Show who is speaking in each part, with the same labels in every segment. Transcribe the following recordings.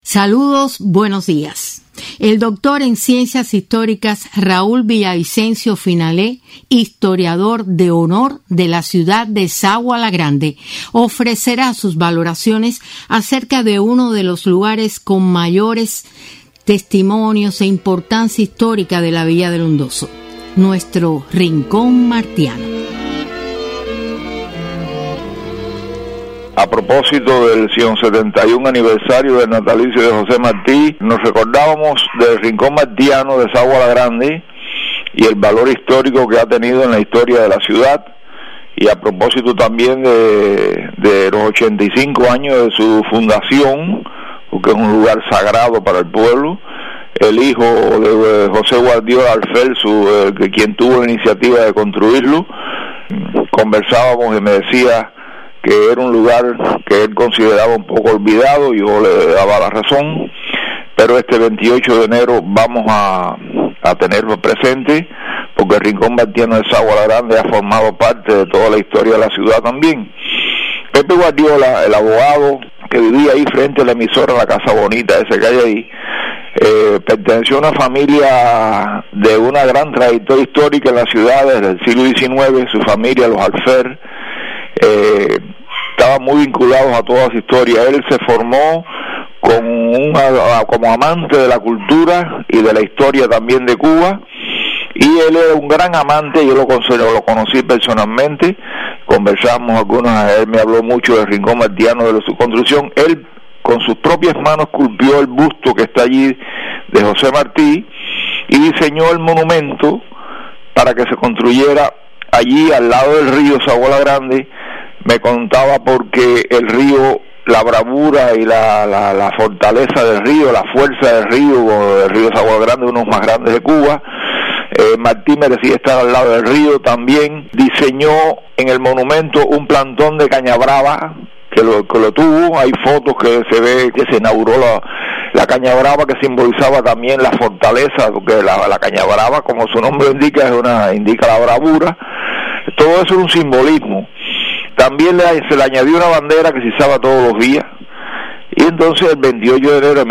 Speaker 1: Saludos, buenos días. El doctor en Ciencias Históricas Raúl Villavicencio Finalé, historiador de honor de la ciudad de Sagua la Grande, ofrecerá sus valoraciones acerca de uno de los lugares con mayores testimonios e importancia histórica de la Villa del Hondoso, nuestro Rincón Martiano.
Speaker 2: A propósito del 171 aniversario del natalicio de José Martí, nos recordábamos del Rincón Martiano de Sagua la Grande y el valor histórico que ha tenido en la historia de la ciudad, y a propósito también de los 85 años de su fundación, porque es un lugar sagrado para el pueblo. El hijo de José Guardiola Alfelso, quien tuvo la iniciativa de construirlo, conversábamos y me decía que era un lugar que él consideraba un poco olvidado. Yo le daba la razón, pero este 28 de enero vamos a tenerlo presente, porque el Rincón Martiano de Sagua la Grande ha formado parte de toda la historia de la ciudad también. Pepe Guardiola, el abogado que vivía ahí frente a la emisora, la Casa Bonita, esa calle ahí, perteneció a una familia de una gran trayectoria histórica en la ciudad desde el siglo XIX. Su familia, los Alfer, estaban muy vinculados a toda su historia. Él se formó como amante de la cultura y de la historia también de Cuba, y él era un gran amante. Yo lo conocí personalmente, conversamos algunos, él me habló mucho del Rincón Martiano, de su construcción. Él con sus propias manos esculpió el busto que está allí de José Martí y diseñó el monumento para que se construyera allí al lado del río Sagua la Grande. Me contaba porque el río, la bravura y la fortaleza del río, la fuerza del río Sagua la Grande, uno de los más grandes de Cuba. Martí merecía estar al lado del río. También diseñó en el monumento un plantón de caña brava que lo tuvo. Hay fotos que se ve que se inauguró la caña brava, que simbolizaba también la fortaleza, porque la caña brava, como su nombre indica, indica la bravura. Todo eso es un simbolismo. También se le añadió una bandera que se izaba todos los días, y entonces el 28 de enero de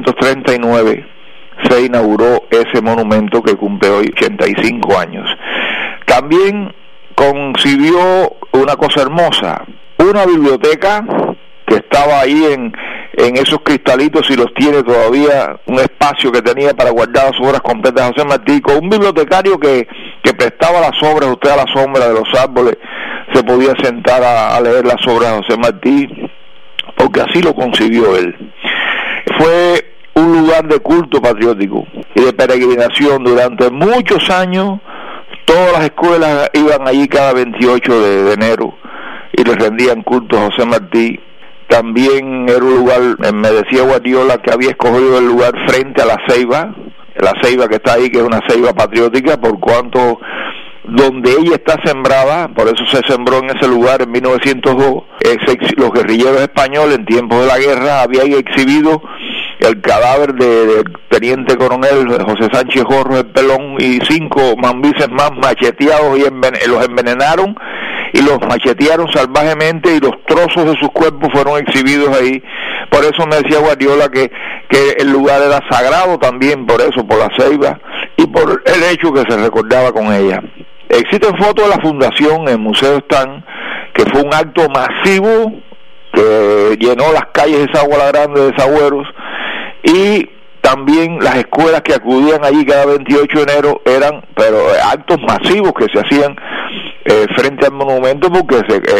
Speaker 2: 1939 se inauguró ese monumento que cumple hoy 85 años. También concibió una cosa hermosa, una biblioteca que estaba ahí en esos cristalitos, y los tiene todavía, un espacio que tenía para guardar las obras completas de José Martí, con un bibliotecario que prestaba las obras. Usted a la sombra de los árboles se podía sentar a leer las obras de José Martí, porque así lo concibió él. Fue un lugar de culto patriótico y de peregrinación durante muchos años. Todas las escuelas iban allí cada 28 de enero y le rendían culto a José Martí. También era un lugar, me decía Guardiola, que había escogido el lugar frente a la ceiba que está ahí, que es una ceiba patriótica, por cuanto donde ella está sembrada, por eso se sembró en ese lugar en 1902. Los guerrilleros españoles en tiempos de la guerra habían exhibido el cadáver del teniente coronel José Sánchez Jorro el Pelón y 5 mambises más macheteados, y los envenenaron y los machetearon salvajemente, y los trozos de sus cuerpos fueron exhibidos ahí. Por eso me decía Guardiola que el lugar era sagrado también, por eso, por la ceiba y por el hecho que se recordaba con ella. Existen fotos de la fundación en el Museo Están, que fue un acto masivo que llenó las calles de Sagua la Grande, de sagüeros, y también las escuelas que acudían allí cada 28 de enero eran actos masivos que se hacían frente al monumento, porque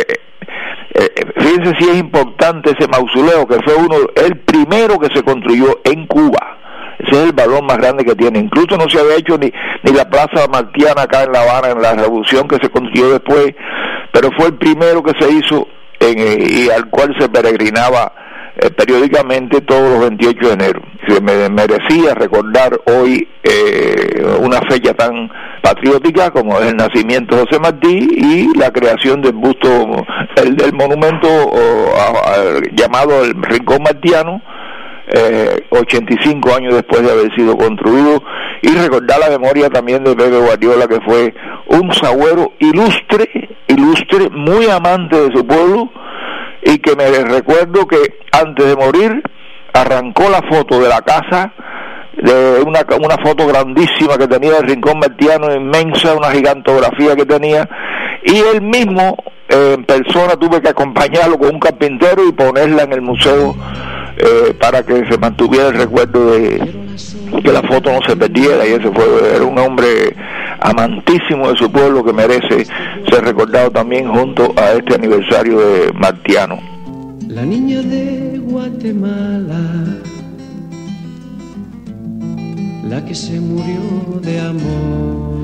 Speaker 2: fíjense si es importante ese mausoleo, que fue el primero que se construyó en Cuba. Ese es el valor más grande que tiene. Incluso no se había hecho ni la Plaza Martiana acá en La Habana, en la Revolución, que se construyó después, pero fue el primero que se hizo y al cual se peregrinaba periódicamente todos los 28 de enero. Se me merecía recordar hoy una fecha tan patriótica como es el nacimiento de José Martí y la creación del busto, del monumento llamado el Rincón Martiano, 85 años después de haber sido construido, y recordar la memoria también de Pepe Guardiola, que fue un sagüero ilustre, muy amante de su pueblo, y que me recuerdo que antes de morir arrancó la foto de la casa, de una foto grandísima que tenía del Rincón Martiano, inmensa, una gigantografía que tenía, y él mismo en persona tuve que acompañarlo con un carpintero y ponerla en el museo para que se mantuviera el recuerdo de que la foto no se perdiera. Y ese era un hombre amantísimo de su pueblo que merece ser recordado también junto a este aniversario de Martiano.
Speaker 3: La niña de Guatemala, la que se murió de amor.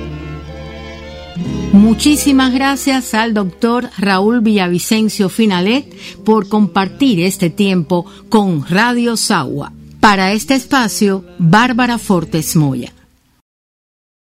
Speaker 1: Muchísimas gracias al doctor Raúl Villavicencio Finalet por compartir este tiempo con Radio Sagua. Para este espacio, Bárbara Fortes Moya.